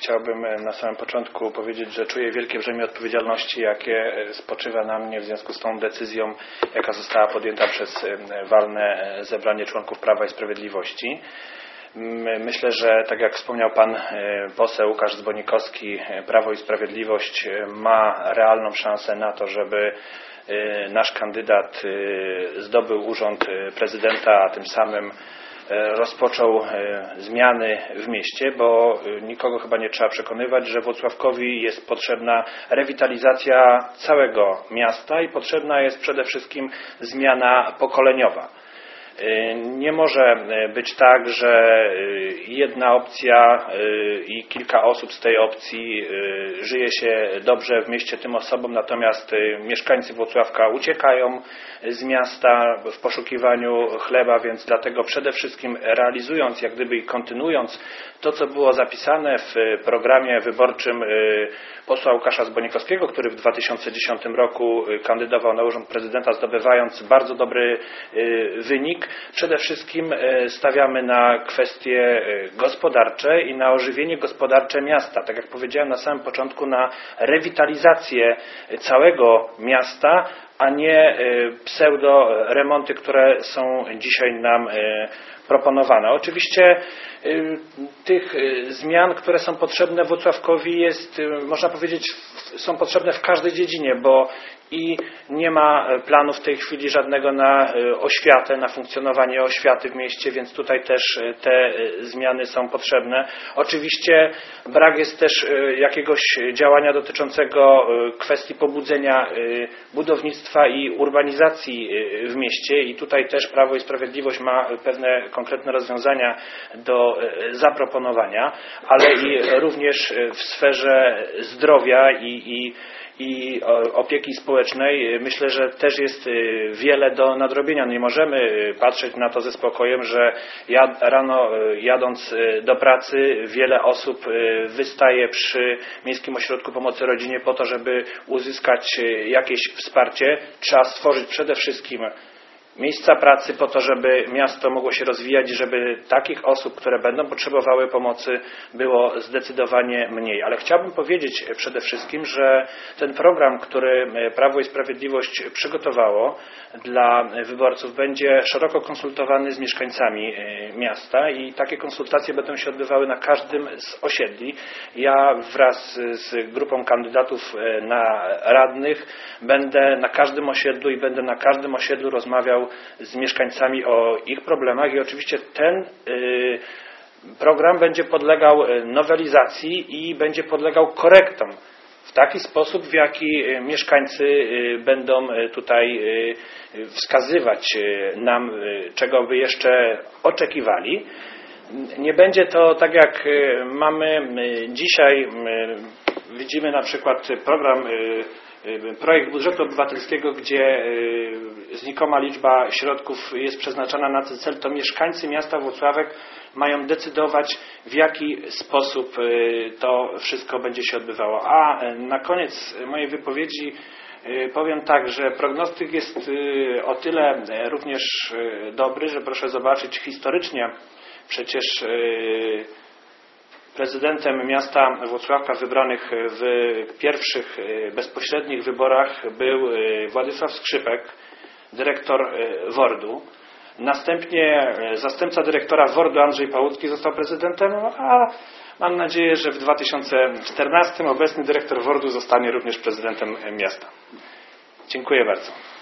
chciałbym na samym początku powiedzieć, że czuję wielkie brzemię odpowiedzialności, jakie spoczywa na mnie w związku z tą decyzją, jaka została podjęta przez walne zebranie członków Prawa i Sprawiedliwości. Myślę, że tak jak wspomniał pan poseł Łukasz Zbonikowski, Prawo i Sprawiedliwość ma realną szansę na to, żeby nasz kandydat zdobył urząd prezydenta, a tym samym rozpoczął zmiany w mieście, bo nikogo chyba nie trzeba przekonywać, że Włocławkowi jest potrzebna rewitalizacja całego miasta i potrzebna jest przede wszystkim zmiana pokoleniowa. Nie może być tak, że jedna opcja i kilka osób z tej opcji żyje się dobrze w mieście tym osobom, natomiast mieszkańcy Włocławka uciekają z miasta w poszukiwaniu chleba, więc dlatego przede wszystkim realizując, jak gdyby i kontynuując to, co było zapisane w programie wyborczym posła Łukasza Zbonikowskiego, który w 2010 roku kandydował na urząd prezydenta, zdobywając bardzo dobry wynik. Przede wszystkim stawiamy na kwestie gospodarcze i na ożywienie gospodarcze miasta. Tak jak powiedziałem na samym początku, na rewitalizację całego miasta, a nie pseudo remonty, które są dzisiaj nam proponowane. Oczywiście tych zmian, które są potrzebne Włocławkowi jest, można powiedzieć, są potrzebne w każdej dziedzinie, bo i nie ma planu w tej chwili żadnego na oświatę, na funkcjonowanie oświaty w mieście, więc tutaj też te zmiany są potrzebne. Oczywiście brak jest też jakiegoś działania dotyczącego kwestii pobudzenia budownictwa i urbanizacji w mieście i tutaj też Prawo i Sprawiedliwość ma pewne konkretne rozwiązania do zaproponowania, ale i również w sferze zdrowia i opieki społecznej myślę, że też jest wiele do nadrobienia. Nie możemy patrzeć na to ze spokojem, że rano jadąc do pracy wiele osób wystaje przy Miejskim Ośrodku Pomocy Rodzinie po to, żeby uzyskać jakieś wsparcie. Trzeba stworzyć przede wszystkim miejsca pracy po to, żeby miasto mogło się rozwijać i żeby takich osób, które będą potrzebowały pomocy, było zdecydowanie mniej. Ale chciałbym powiedzieć przede wszystkim, że ten program, który Prawo i Sprawiedliwość przygotowało dla wyborców, będzie szeroko konsultowany z mieszkańcami miasta i takie konsultacje będą się odbywały na każdym z osiedli. Ja wraz z grupą kandydatów na radnych będę na każdym osiedlu i będę na każdym osiedlu rozmawiał z mieszkańcami o ich problemach i oczywiście ten program będzie podlegał nowelizacji i będzie podlegał korektom w taki sposób, w jaki mieszkańcy będą tutaj wskazywać nam, czego by jeszcze oczekiwali. Nie będzie to tak, jak mamy dzisiaj. Widzimy na przykład projekt budżetu obywatelskiego, gdzie znikoma liczba środków jest przeznaczona na ten cel, to mieszkańcy miasta Włocławek mają decydować, w jaki sposób to wszystko będzie się odbywało. A na koniec mojej wypowiedzi powiem tak, że prognostyk jest o tyle również dobry, że proszę zobaczyć historycznie, przecież prezydentem miasta Włocławka wybranych w pierwszych bezpośrednich wyborach był Władysław Skrzypek, dyrektor WORD-u. Następnie zastępca dyrektora WORD-u Andrzej Pałucki został prezydentem, a mam nadzieję, że w 2014 obecny dyrektor WORD-u zostanie również prezydentem miasta. Dziękuję bardzo.